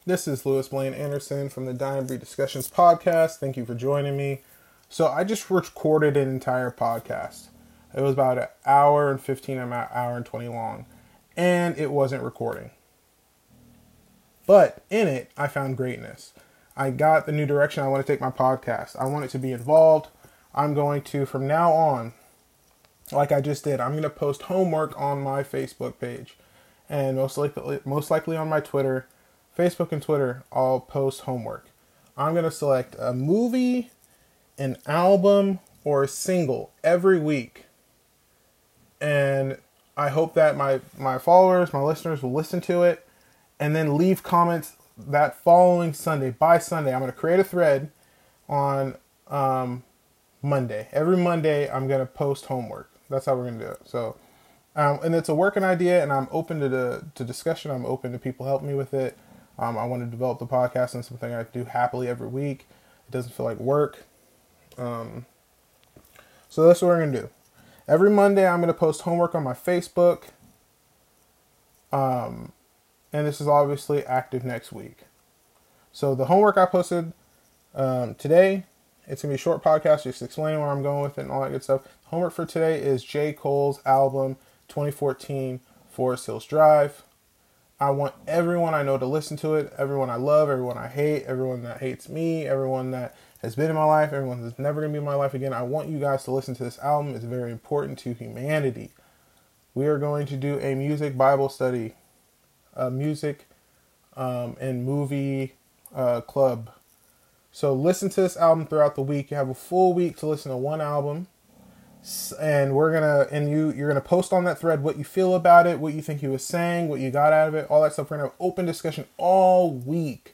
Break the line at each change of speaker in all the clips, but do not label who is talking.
This is Louis Blaine Anderson from the Dine and Breed Discussions podcast. Thank you for joining me. So I just recorded an entire podcast. It was about an hour and 15, an hour and 20 long, and it wasn't recording. But in it, I found greatness. I got the new direction I want to take my podcast. I want it to be involved. I'm going to, from now on, like I just did, I'm going to post homework on my Facebook page. And most likely on my Twitter, Facebook and Twitter, I'll post homework. I'm going to select a movie, an album, or a single every week. And I hope that my followers, my listeners will listen to it and then leave comments that following Sunday. By Sunday, I'm going to create a thread on Monday. Every Monday, I'm going to post homework. That's how we're going to do it. So, and it's a working idea, and I'm open to discussion. I'm open to people helping me with it. I want to develop the podcast and something I do happily every week. It doesn't feel like work. So that's what we're going to do. Every Monday, I'm going to post homework on my Facebook. And this is obviously active next week. So the homework I posted today, it's going to be a short podcast just explaining where I'm going with it and all that good stuff. Homework for today is J. Cole's album 2014, Forest Hills Drive. I want everyone I know to listen to it, everyone I love, everyone I hate, everyone that hates me, everyone that has been in my life, everyone that's never going to be in my life again. I want you guys to listen to this album. It's very important to humanity. We are going to do a music Bible study, a music and movie club. So listen to this album throughout the week. You have a full week to listen to one album. And you're gonna post on that thread what you feel about it, what you think he was saying, what you got out of it, all that stuff. We're gonna have open discussion all week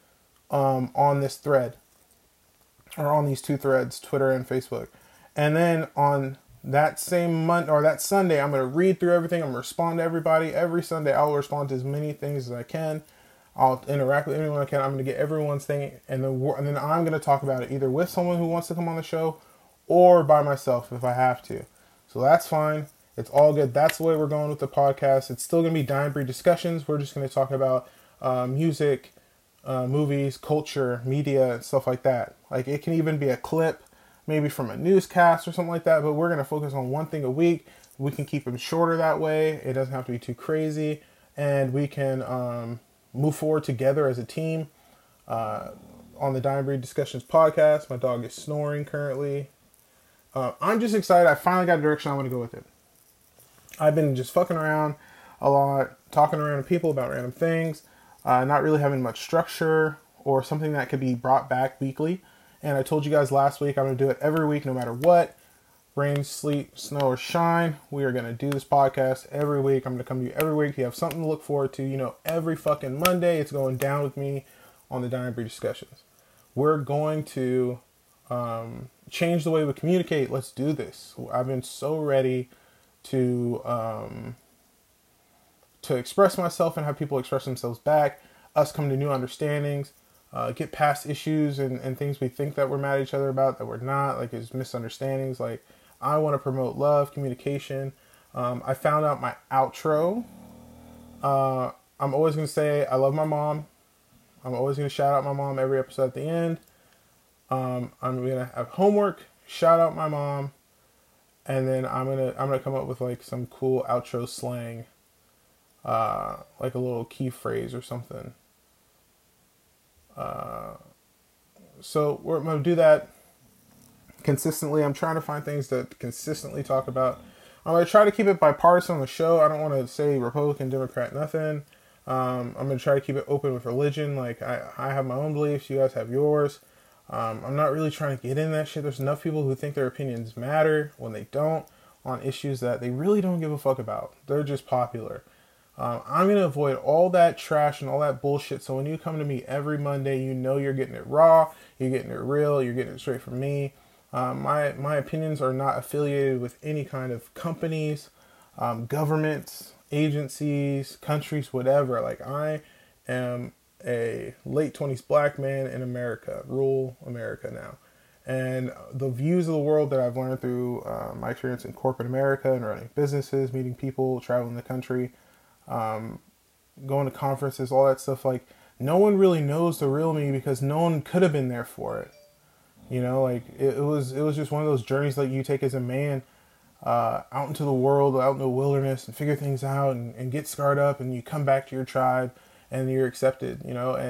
on this thread, or on these two threads, Twitter and Facebook. And then on that same month or that Sunday, I'm gonna read through everything. I'm gonna respond to everybody every Sunday. I'll respond to as many things as I can. I'll interact with anyone I can. I'm gonna get everyone's thing, and then I'm gonna talk about it either with someone who wants to come on the show, or by myself if I have to. So that's fine. It's all good. That's the way we're going with the podcast. It's still going to be Dine and Breed Discussions. We're just going to talk about music, movies, culture, media, and stuff like that. Like, it can even be a clip, maybe from a newscast or something like that, but we're going to focus on one thing a week. We can keep them shorter that way. It doesn't have to be too crazy. And we can move forward together as a team on the Dine and Breed Discussions podcast. My dog is snoring currently. I'm just excited. I finally got a direction I want to go with it. I've been just fucking around a lot, talking to random people about random things, not really having much structure or something that could be brought back weekly. And I told you guys last week I'm going to do it every week no matter what. Rain, sleet, snow, or shine. We are going to do this podcast every week. I'm going to come to you every week. You have something to look forward to. You know, every fucking Monday it's going down with me on the Dine and Breed Discussions. We're going to change the way we communicate. Let's do this. I've been so ready to express myself and have people express themselves back, us come to new understandings, get past issues and things we think that we're mad at each other about that we're not, like it's misunderstandings. Like, I want to promote love, communication. I found out my outro. I'm always going to say I love my mom. I'm always going to shout out my mom every episode at the end. I'm gonna have homework, shout out my mom, and then I'm gonna come up with like some cool outro slang, like a little key phrase or something. So I'm gonna do that consistently. I'm trying to find things to consistently talk about. I'm gonna try to keep it bipartisan on the show. I don't want to say Republican, Democrat, nothing. I'm gonna try to keep it open with religion. Like, I have my own beliefs, you guys have yours. I'm not really trying to get in that shit. There's enough people who think their opinions matter when they don't, on issues that they really don't give a fuck about. They're just popular. I'm going to avoid all that trash and all that bullshit. So when you come to me every Monday, you know you're getting it raw, you're getting it real, you're getting it straight from me. My opinions are not affiliated with any kind of companies, governments, agencies, countries, whatever. Like, I am a late 20s black man in America, rural America now. And the views of the world that I've learned through my experience in corporate America and running businesses, meeting people, traveling the country, going to conferences, all that stuff, like, no one really knows the real me because no one could have been there for it. You know, like it was just one of those journeys that you take as a man out into the world, out in the wilderness, and figure things out, and get scarred up, and you come back to your tribe, and you're accepted. You know,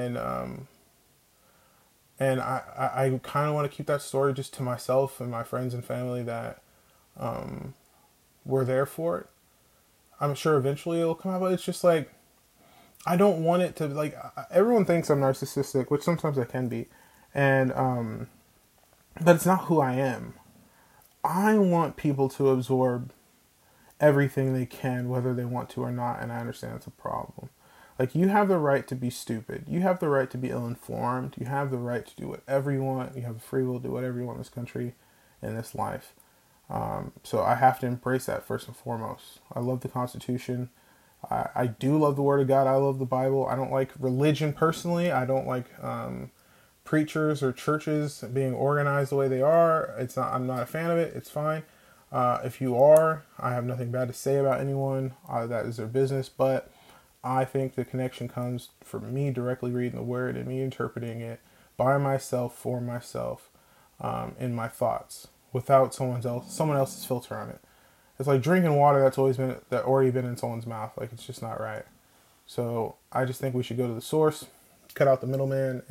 and I kind of want to keep that story just to myself and my friends and family that were there for it. I'm sure eventually it'll come out, but it's just like, I don't want it to, like, everyone thinks I'm narcissistic, which sometimes I can be, and but it's not who I am. I want people to absorb everything they can, whether they want to or not, and I understand it's a problem. Like, you have the right to be stupid. You have the right to be ill-informed. You have the right to do whatever you want. You have the free will to do whatever you want in this country, in this life. So I have to embrace that first and foremost. I love the Constitution. I do love the Word of God. I love the Bible. I don't like religion personally. I don't like preachers or churches being organized the way they are. I'm not a fan of it. It's fine. If you are, I have nothing bad to say about anyone. That is their business. But I think the connection comes from me directly reading the Word and me interpreting it by myself, for myself, in my thoughts, without someone else's filter on it. It's like drinking water that's already been in someone's mouth. Like, it's just not right. So I just think we should go to the source, cut out the middleman,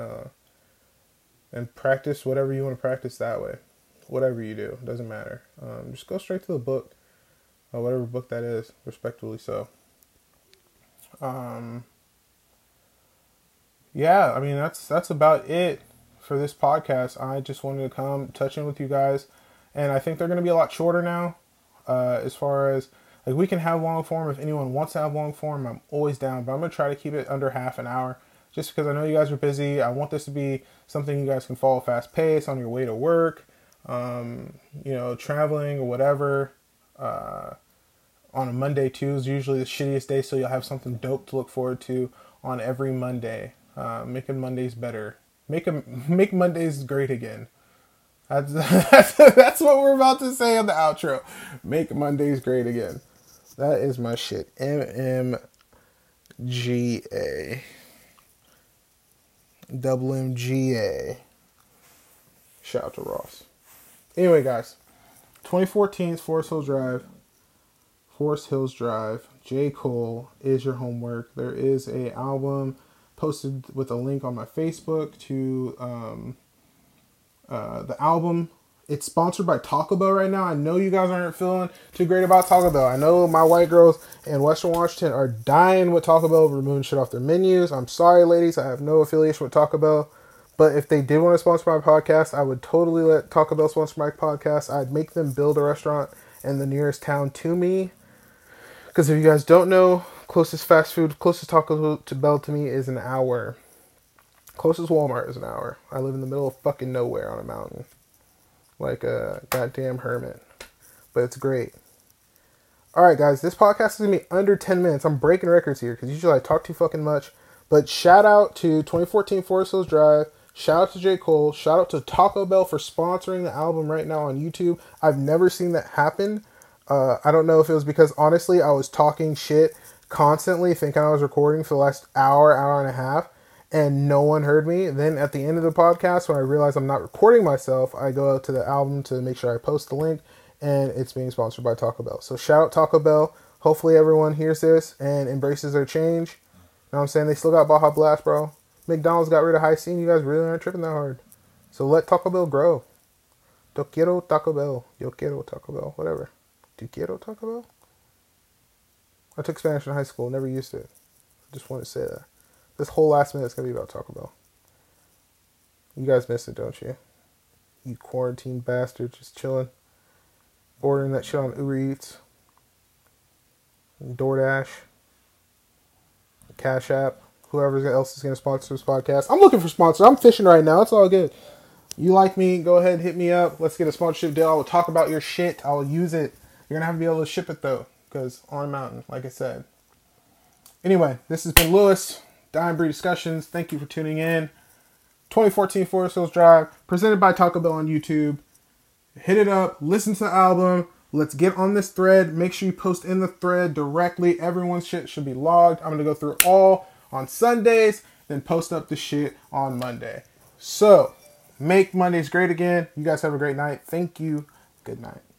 and practice whatever you want to practice that way. Whatever you do, doesn't matter. Just go straight to the book, whatever book that is, respectfully so. Yeah, I mean, that's about it for this podcast. I just wanted to come touch in with you guys, and I think they're going to be a lot shorter now. As far as, like, we can have long form. If anyone wants to have long form, I'm always down, but I'm going to try to keep it under half an hour, just because I know you guys are busy. I want this to be something you guys can follow fast pace on your way to work, traveling or whatever. On a Monday too is usually the shittiest day, so you'll have something dope to look forward to on every Monday. Making Mondays better. Make Mondays great again. That's what we're about to say on the outro. Make Mondays great again. That is my shit. MMGA. Double MGA. Shout out to Ross. Anyway, guys. 2014's Forest Hills Drive. J. Cole is your homework. There is a album posted with a link on my Facebook to the album. It's sponsored by Taco Bell right now. I know you guys aren't feeling too great about Taco Bell. I know my white girls in Western Washington are dying with Taco Bell, removing shit off their menus. I'm sorry, ladies. I have no affiliation with Taco Bell. But if they did want to sponsor my podcast, I would totally let Taco Bell sponsor my podcast. I'd make them build a restaurant in the nearest town to me. Because if you guys don't know, closest Taco Bell to me is an hour. Closest Walmart is an hour. I live in the middle of fucking nowhere on a mountain. Like a goddamn hermit. But it's great. Alright, guys. This podcast is going to be under 10 minutes. I'm breaking records here because usually I talk too fucking much. But shout out to 2014 Forest Hills Drive. Shout out to J. Cole. Shout out to Taco Bell for sponsoring the album right now on YouTube. I've never seen that happen. I don't know if it was because, honestly, I was talking shit constantly, thinking I was recording for the last hour and a half, and no one heard me. Then at the end of the podcast, when I realize I'm not recording myself, I go out to the album to make sure I post the link, and it's being sponsored by Taco Bell. So shout out Taco Bell. Hopefully everyone hears this and embraces their change. You know what I'm saying? They still got Baja Blast, bro. McDonald's got rid of high C, and you guys really aren't tripping that hard. So let Taco Bell grow. Yo quiero Taco Bell. Yo quiero Taco Bell. Whatever. Tu quiero Taco Bell? I took Spanish in high school. Never used it. I just want to say that. This whole last minute is going to be about Taco Bell. You guys miss it, don't you? You quarantine bastards just chilling. Ordering that shit on Uber Eats. DoorDash. Cash App. Whoever else is going to sponsor this podcast. I'm looking for sponsors. I'm fishing right now. It's all good. You like me, go ahead and hit me up. Let's get a sponsorship deal. I will talk about your shit. I will use it. You're going to have to be able to ship it, though, because on a mountain, like I said. Anyway, this has been Lewis, Dying Breed Discussions. Thank you for tuning in. 2014 Forest Hills Drive, presented by Taco Bell on YouTube. Hit it up. Listen to the album. Let's get on this thread. Make sure you post in the thread directly. Everyone's shit should be logged. I'm going to go through all on Sundays. then post up the shit on Monday. So, make Mondays great again. You guys have a great night. Thank you. Good night.